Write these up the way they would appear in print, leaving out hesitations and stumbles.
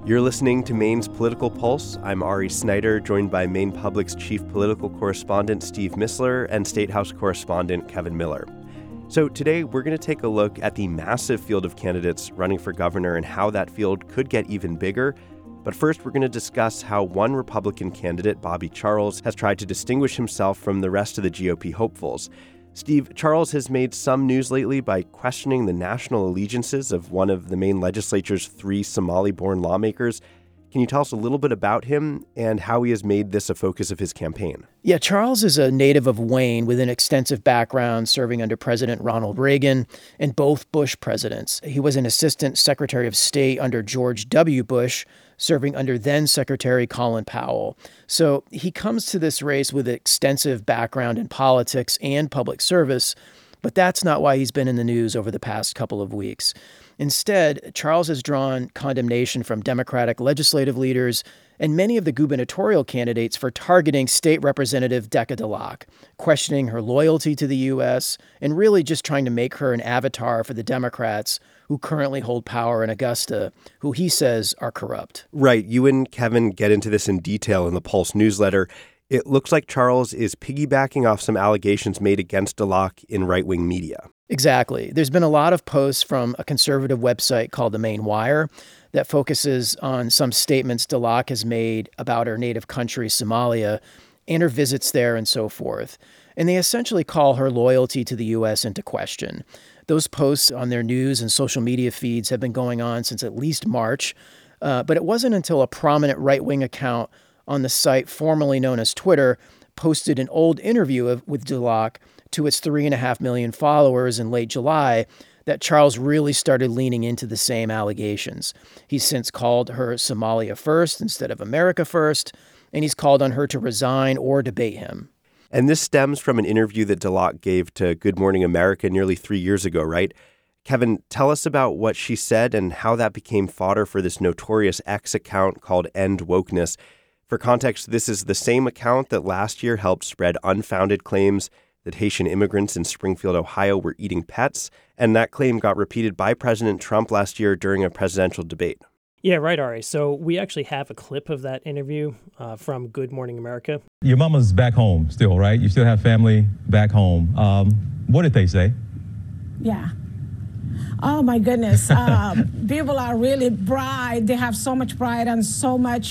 You're listening to Maine's Political Pulse. I'm Ari Snyder, joined by Maine Public's chief political correspondent Steve Missler and State House correspondent Kevin Miller. So today we're going to take a look at the massive field of candidates running for governor and how that field could get even bigger. But first, we're going to discuss how one Republican candidate, Bobby Charles, has tried to distinguish himself from the rest of the GOP hopefuls. Steve, Charles has made some news lately by questioning the national allegiances of one of the Maine legislature's 3 Somali-born lawmakers. Can you tell us a little bit about him and how he has made this a focus of his campaign? Yeah, Charles is a native of Wayne with an extensive background serving under President Ronald Reagan and both Bush presidents. He was an assistant secretary of state under George W. Bush, serving under then-Secretary Colin Powell. So he comes to this race with extensive background in politics and public service, but that's not why he's been in the news over the past couple of weeks. Instead, Charles has drawn condemnation from Democratic legislative leaders and many of the gubernatorial candidates for targeting State Representative Decca DeLocke, questioning her loyalty to the U.S., and really just trying to make her an avatar for the Democrats who currently hold power in Augusta, who he says are corrupt. Right. You and Kevin get into this in detail in the Pulse newsletter. It looks like Charles is piggybacking off some allegations made against DeLocke in right-wing media. Exactly. There's been a lot of posts from a conservative website called The Maine Wire that focuses on some statements DeLocke has made about her native country, Somalia, and her visits there and so forth. And they essentially call her loyalty to the U.S. into question. Those posts on their news and social media feeds have been going on since at least March, but it wasn't until a prominent right-wing account on the site formerly known as Twitter posted an old interview with DeLocke to its 3.5 million followers in late July that Charles really started leaning into the same allegations. He's since called her Somalia first instead of America first, and he's called on her to resign or debate him. And this stems from an interview that DeLocke gave to Good Morning America nearly 3 years ago, right? Kevin, tell us about what she said and how that became fodder for this notorious X account called End Wokeness. For context, this is the same account that last year helped spread unfounded claims that Haitian immigrants in Springfield, Ohio were eating pets, and that claim got repeated by President Trump last year during a presidential debate. Yeah, right, Ari. So we actually have a clip of that interview from Good Morning America. Your mama's back home still, right? You still have family back home. What did they say? Yeah. Oh, my goodness. People are really pride. They have so much pride and so much,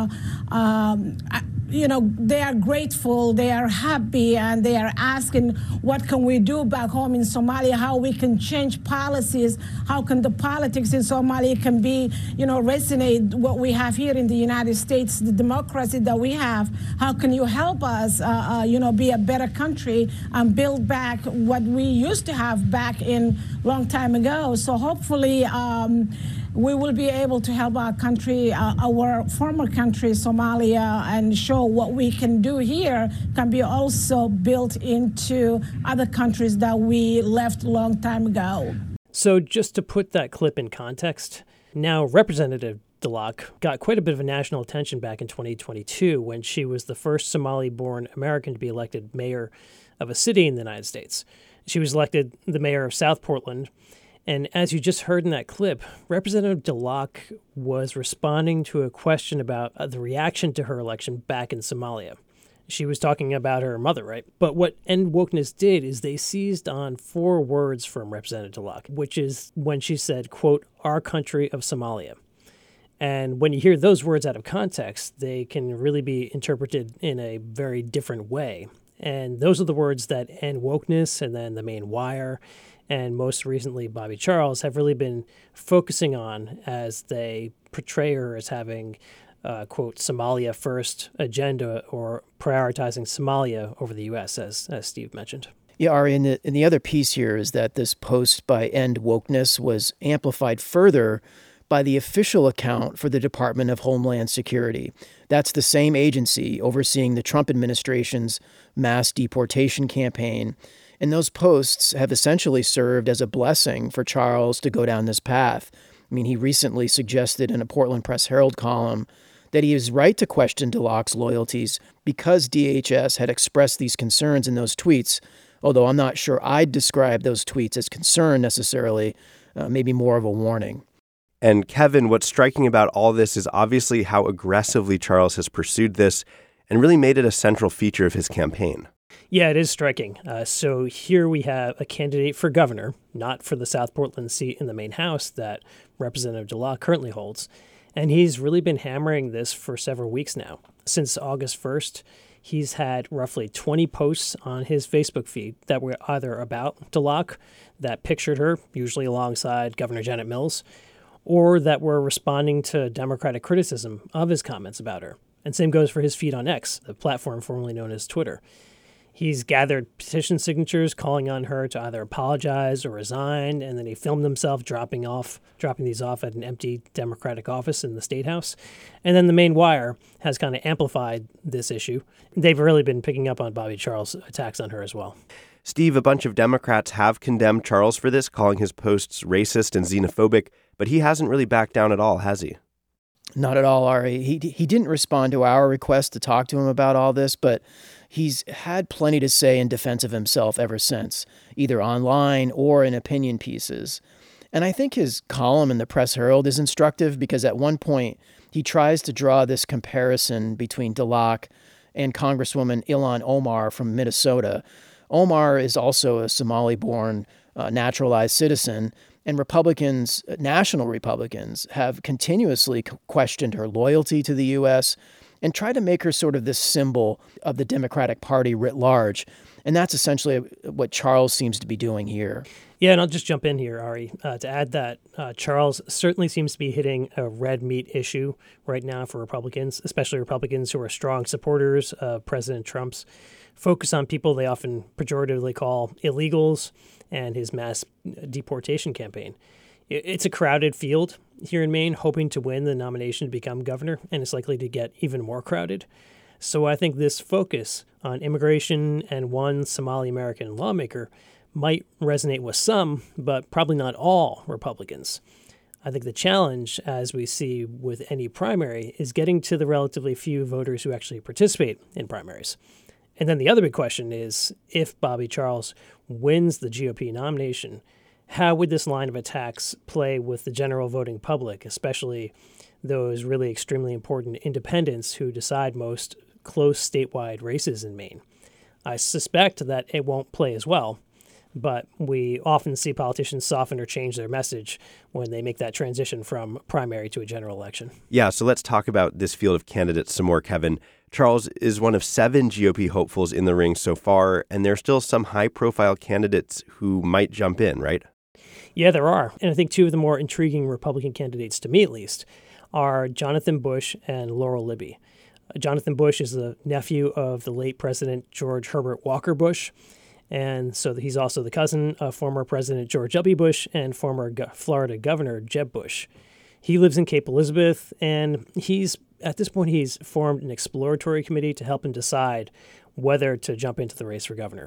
they are grateful, they are happy, and they are asking, what can we do back home in Somalia, how we can change policies, how can the politics in Somalia can be, resonate what we have here in the United States, the democracy that we have. How can you help us, be a better country and build back what we used to have back in long time ago? So hopefully, we will be able to help our country, our former country, Somalia, and show what we can do here can be also built into other countries that we left a long time ago. So just to put that clip in context, now Representative DeLocke got quite a bit of a national attention back in 2022 when she was the first Somali-born American to be elected mayor of a city in the United States. She was elected the mayor of South Portland. And as you just heard in that clip, Representative DeLocke was responding to a question about the reaction to her election back in Somalia. She was talking about her mother, right? But what End Wokeness did is they seized on 4 words from Representative DeLocke, which is when she said, quote, our country of Somalia. And when you hear those words out of context, they can really be interpreted in a very different way. And those are the words that End Wokeness and then the Maine Wire and most recently Bobby Charles have really been focusing on as they portray her as having, quote, Somalia first agenda or prioritizing Somalia over the U.S., as Steve mentioned. Yeah, Ari, and the other piece here is that this post by End Wokeness was amplified further by the official account for the Department of Homeland Security. That's the same agency overseeing the Trump administration's mass deportation campaign. And those posts have essentially served as a blessing for Charles to go down this path. I mean, he recently suggested in a Portland Press Herald column that he is right to question DeLocke's loyalties because DHS had expressed these concerns in those tweets, although I'm not sure I'd describe those tweets as concern necessarily, maybe more of a warning. And Kevin, what's striking about all this is obviously how aggressively Charles has pursued this and really made it a central feature of his campaign. Yeah, it is striking. So here we have a candidate for governor, not for the South Portland seat in the Maine House that Representative DeLocke currently holds. And he's really been hammering this for several weeks now. Since August 1st, he's had roughly 20 posts on his Facebook feed that were either about DeLocke, that pictured her, usually alongside Governor Janet Mills, or that were responding to Democratic criticism of his comments about her. And same goes for his feed on X, the platform formerly known as Twitter. He's gathered petition signatures calling on her to either apologize or resign, and then he filmed himself dropping these off at an empty Democratic office in the State House. And then the Maine Wire has kind of amplified this issue. They've really been picking up on Bobby Charles' attacks on her as well. Steve, a bunch of Democrats have condemned Charles for this, calling his posts racist and xenophobic, but he hasn't really backed down at all, has he? Not at all, Ari. He didn't respond to our request to talk to him about all this, but he's had plenty to say in defense of himself ever since, either online or in opinion pieces. And I think his column in the Press Herald is instructive because at one point he tries to draw this comparison between DeLocke and Congresswoman Ilhan Omar from Minnesota. Omar is also a Somali-born naturalized citizen, and Republicans, national Republicans, have continuously questioned her loyalty to the U.S. and tried to make her sort of this symbol of the Democratic Party writ large. And that's essentially what Charles seems to be doing here. Yeah, and I'll just jump in here, Ari, to add that Charles certainly seems to be hitting a red meat issue right now for Republicans, especially Republicans who are strong supporters of President Trump's focus on people they often pejoratively call illegals and his mass deportation campaign. It's a crowded field here in Maine, hoping to win the nomination to become governor, and it's likely to get even more crowded. So I think this focus on immigration and one Somali-American lawmaker might resonate with some, but probably not all Republicans. I think the challenge, as we see with any primary, is getting to the relatively few voters who actually participate in primaries. And then the other big question is, if Bobby Charles wins the GOP nomination, how would this line of attacks play with the general voting public, especially those really extremely important independents who decide most close statewide races in Maine? I suspect that it won't play as well, but we often see politicians soften or change their message when they make that transition from primary to a general election. Yeah, so let's talk about this field of candidates some more, Kevin. Charles is one of 7 GOP hopefuls in the ring so far, and there are still some high-profile candidates who might jump in, right? Yeah, there are. And I think 2 of the more intriguing Republican candidates, to me at least, are Jonathan Bush and Laurel Libby. Jonathan Bush is the nephew of the late President George Herbert Walker Bush, and so he's also the cousin of former President George W. Bush and former Florida Governor Jeb Bush. He lives in Cape Elizabeth, and at this point he's formed an exploratory committee to help him decide whether to jump into the race for governor.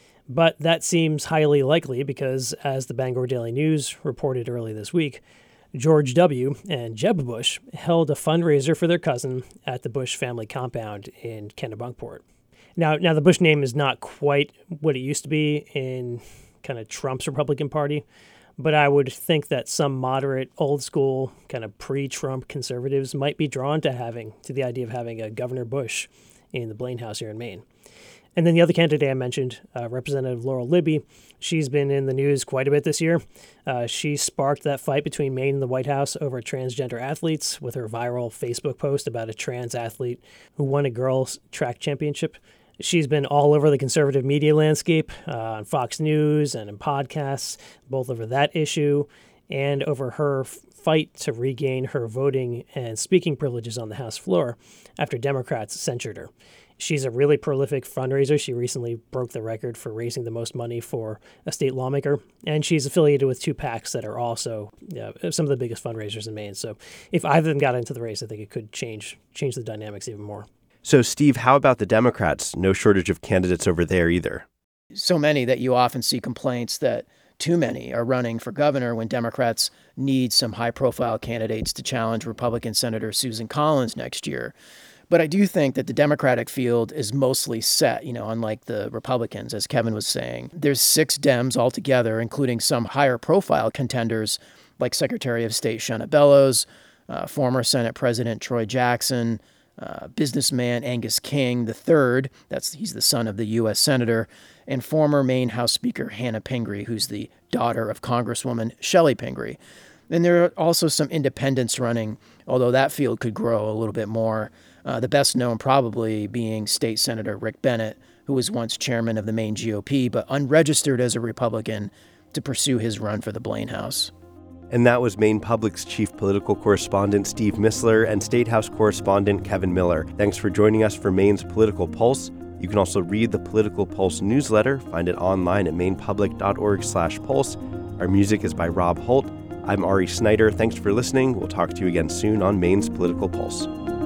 But that seems highly likely because, as the Bangor Daily News reported early this week, George W. and Jeb Bush held a fundraiser for their cousin at the Bush family compound in Kennebunkport. Now the Bush name is not quite what it used to be in kind of Trump's Republican Party, but I would think that some moderate, old-school, kind of pre-Trump conservatives might be drawn to the idea of having a Governor Bush in the Blaine House here in Maine. And then the other candidate I mentioned, Representative Laurel Libby, she's been in the news quite a bit this year. She sparked that fight between Maine and the White House over transgender athletes with her viral Facebook post about a trans athlete who won a girls' track championship. She's been all over the conservative media landscape, on Fox News and in podcasts, both over that issue and over her fight to regain her voting and speaking privileges on the House floor after Democrats censured her. She's a really prolific fundraiser. She recently broke the record for raising the most money for a state lawmaker, and she's affiliated with 2 PACs that are also some of the biggest fundraisers in Maine. So if either of them got into the race, I think it could change the dynamics even more. So, Steve, how about the Democrats? No shortage of candidates over there either. So many that you often see complaints that too many are running for governor when Democrats need some high-profile candidates to challenge Republican Senator Susan Collins next year. But I do think that the Democratic field is mostly set, unlike the Republicans, as Kevin was saying. There's 6 Dems altogether, including some higher profile contenders like Secretary of State Shanna Bellows, former Senate President Troy Jackson, businessman Angus King III, he's the son of the U.S. Senator, and former Maine House Speaker Hannah Pingree, who's the daughter of Congresswoman Shelley Pingree. And there are also some independents running, although that field could grow a little bit more. The best known probably being State Senator Rick Bennett, who was once chairman of the Maine GOP, but unregistered as a Republican to pursue his run for the Blaine House. And that was Maine Public's chief political correspondent Steve Missler and State House correspondent Kevin Miller. Thanks for joining us for Maine's Political Pulse. You can also read the Political Pulse newsletter. Find it online at mainepublic.org/pulse. Our music is by Rob Holt. I'm Ari Snyder. Thanks for listening. We'll talk to you again soon on Maine's Political Pulse.